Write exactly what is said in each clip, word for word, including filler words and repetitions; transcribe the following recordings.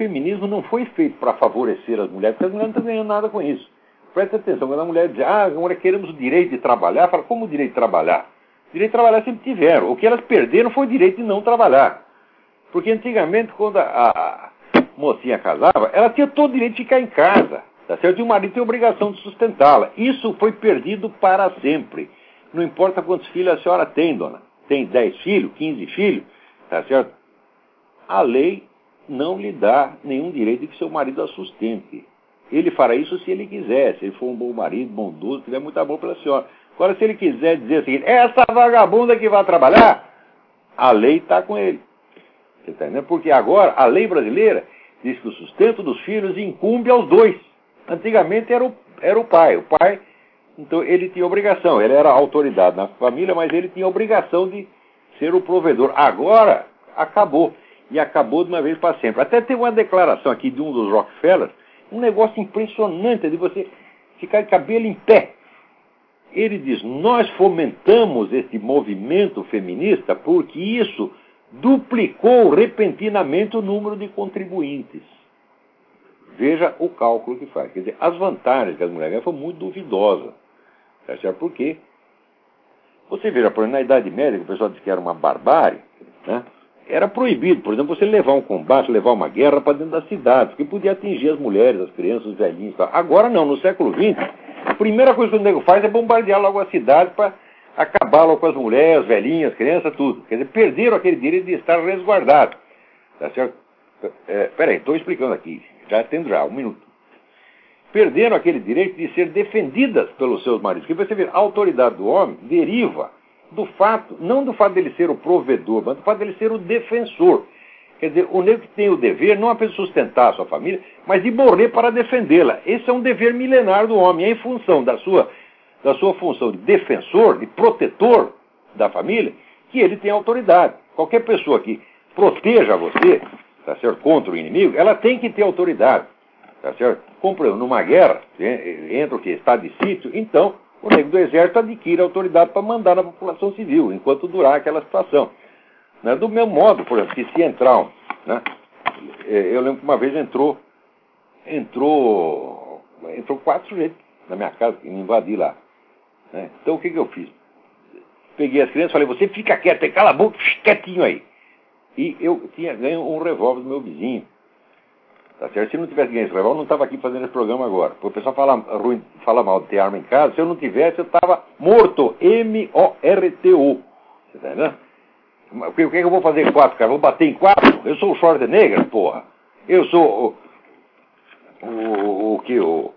feminismo não foi feito para favorecer as mulheres, porque as mulheres não estão ganhando nada com isso. Presta atenção, quando a mulher diz, ah, agora queremos o direito de trabalhar, fala, como o direito de trabalhar? O direito de trabalhar sempre tiveram. O que elas perderam foi o direito de não trabalhar. Porque antigamente, quando a, a mocinha casava, ela tinha todo o direito de ficar em casa, tá certo? E o marido tem a obrigação de sustentá-la. Isso foi perdido para sempre. Não importa quantos filhos a senhora tem, dona. Tem dez filhos, quinze filhos, tá certo? A lei não lhe dá nenhum direito de que seu marido a sustente. Ele fará isso se ele quiser, se ele for um bom marido, bondoso, tiver muito amor pela senhora. Agora, se ele quiser dizer o seguinte, essa vagabunda que vai trabalhar, a lei está com ele. Você está entendendo? Porque agora a lei brasileira diz que o sustento dos filhos incumbe aos dois. Antigamente era o, era o pai. O pai, então, ele tinha obrigação. Ele era autoridade na família, mas ele tinha obrigação de ser o provedor. Agora, acabou. E acabou de uma vez para sempre. Até tem uma declaração aqui de um dos Rockefellers, um negócio impressionante de você ficar de cabelo em pé. Ele diz, nós fomentamos esse movimento feminista porque isso duplicou repentinamente o número de contribuintes. Veja o cálculo que faz. Quer dizer, as vantagens que as mulheres ganham foram muito duvidosas. Certo? Por quê? Você veja, por exemplo, na Idade Média, que o pessoal disse que era uma barbárie, né? Era proibido, por exemplo, você levar um combate, levar uma guerra para dentro da cidade, porque podia atingir as mulheres, as crianças, os velhinhos. Tal. Agora não, no século vinte, a primeira coisa que o nego faz é bombardear logo a cidade para acabar logo com as mulheres, as velhinhas, as crianças, tudo. Quer dizer, perderam aquele direito de estar resguardado. Tá certo? É, peraí, estou explicando aqui, já tendo já, um minuto. Perderam aquele direito de ser defendidas pelos seus maridos. Porque você vê, a autoridade do homem deriva do fato, não do fato dele ser o provedor, mas do fato dele ser o defensor. Quer dizer, o negro que tem o dever não apenas sustentar a sua família, mas de morrer para defendê-la. Esse é um dever milenar do homem. É em função da sua, da sua função de defensor, de protetor da família, que ele tem autoridade. Qualquer pessoa que proteja você, tá certo, contra o inimigo, ela tem que ter autoridade. Tá certo? Como, por exemplo, numa guerra, entra o que? Estado de sítio, então o negro do exército adquire autoridade para mandar na população civil, enquanto durar aquela situação. Né? Do mesmo modo, por exemplo, que se entrar um... Né? Eu lembro que uma vez entrou... Entrou... Entrou quatro sujeitos na minha casa, que me invadi lá. Né? Então o que, que eu fiz? Peguei as crianças e falei, você fica quieto, cala a boca, quietinho aí. E eu tinha ganho um revólver do meu vizinho. Tá certo? Se não tivesse ganho esse revólver, eu não estava aqui fazendo esse programa agora. O pessoal fala, ruim, fala mal de ter arma em casa. Se eu não tivesse, eu estava morto. M O R T O. Você tá entendendo? O que, o que eu vou fazer com quatro, cara? Vou bater em quatro? Eu sou o Schwarzenegger, porra. Eu sou o... O, o que? O...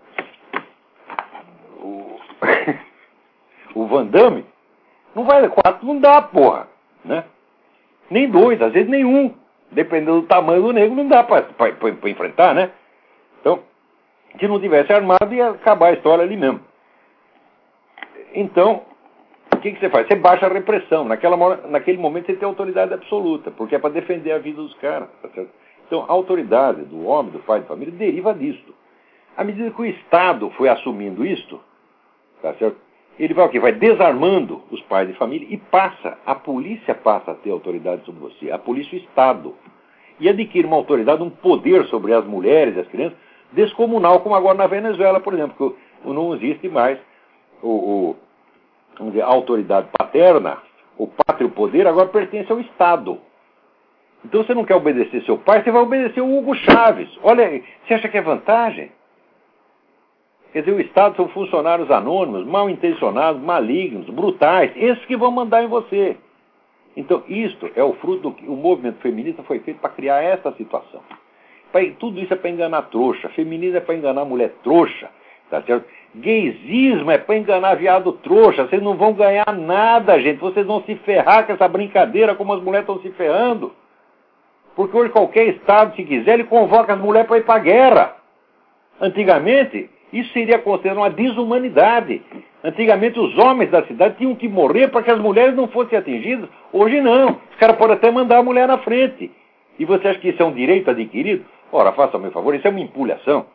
O, o Van Damme? Não vai... Quatro não dá, porra. Né? Nem dois, às vezes nenhum. Dependendo do tamanho do negro, não dá para enfrentar, né? Então, se não tivesse armado, ia acabar a história ali mesmo. Então, o que, que você faz? Você baixa a repressão. Naquela, naquele momento você tem autoridade absoluta, porque é para defender a vida dos caras. Tá certo? Então, a autoridade do homem, do pai de família, deriva disso. À medida que o Estado foi assumindo isto, tá certo? Ele vai o quê? Vai desarmando os pais de família e passa, a polícia passa a ter autoridade sobre você, a polícia o Estado. E adquire uma autoridade, um poder sobre as mulheres e as crianças, descomunal, como agora na Venezuela, por exemplo, que não existe mais o, o, vamos dizer, a autoridade paterna, o pátrio poder, agora pertence ao Estado. Então você não quer obedecer seu pai, você vai obedecer o Hugo Chávez. Olha, você acha que é vantagem? Quer dizer, o Estado são funcionários anônimos, mal intencionados, malignos, brutais, esses que vão mandar em você. Então, isto é o fruto do que o movimento feminista foi feito para criar essa situação. Pra, tudo isso é para enganar trouxa, feminismo é para enganar mulher trouxa, tá certo? Gaysismo é para enganar viado trouxa, vocês não vão ganhar nada, gente, vocês vão se ferrar com essa brincadeira como as mulheres estão se ferrando. Porque hoje qualquer Estado, se quiser, ele convoca as mulheres para ir para a guerra. Antigamente... Isso seria considerado uma desumanidade. Antigamente os homens da cidade tinham que morrer para que as mulheres não fossem atingidas. Hoje não. Os caras podem até mandar a mulher na frente. E você acha que isso é um direito adquirido? Ora, faça-me um favor, isso é uma empulhação.